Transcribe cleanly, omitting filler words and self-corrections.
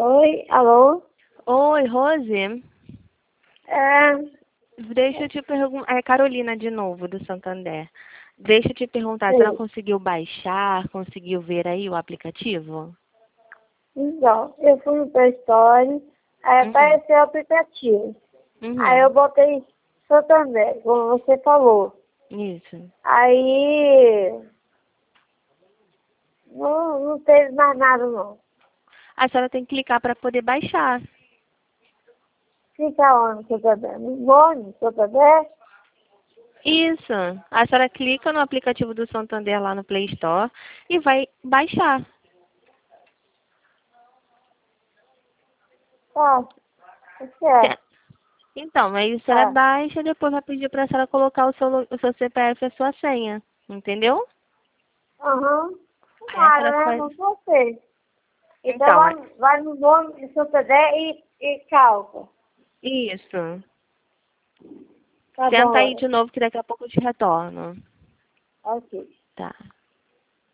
Oi, alô? Oi, Rose. É, Deixa eu te perguntar. É Carolina de novo, do Santander. Deixa eu te perguntar, você não sim. conseguiu baixar, conseguiu ver aí o aplicativo? Então, eu fui no Play Store, aí Uhum. apareceu o aplicativo. Aí eu Uhum. botei Santander, como você falou. Isso. Aí não teve mais nada não. A senhora tem que clicar para poder baixar. Fica onde, Santander? No nome, Santander? Isso. A senhora clica no aplicativo do Santander lá no Play Store e vai baixar. Tá, Te- certo. Então, aí a senhora Tá. baixa e depois vai pedir para a senhora colocar o seu CPF e a sua senha. Entendeu? Aham. Aí a senhora Claro, né? faz. Não você. Então Então, vai no nome de Santander e calça. isso. Tá Tenta aí bom, de novo que daqui a pouco eu te retorno. ok. Tá.